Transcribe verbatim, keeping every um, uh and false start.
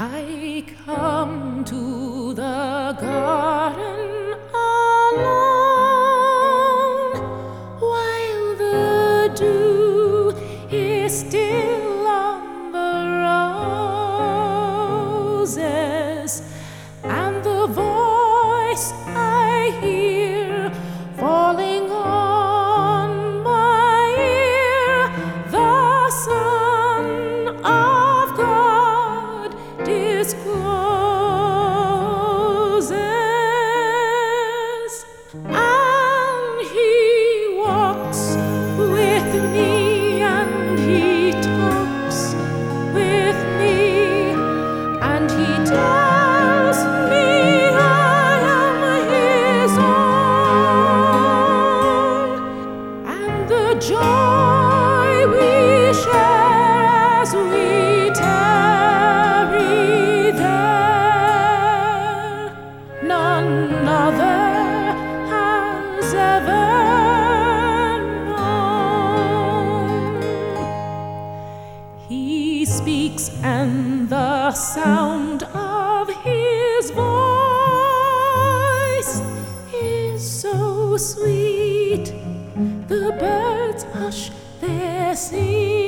I come to the garden alone while the dew is still on the roses, and the voice I hear falling on my ear, the Son of God discloses, and He walks with me, and He talks with me, and He tells me I am His own, and the joy we share as we tarry there, none other has ever known. He speaks, and the sound of His voice is so sweet, the birds hush their singing,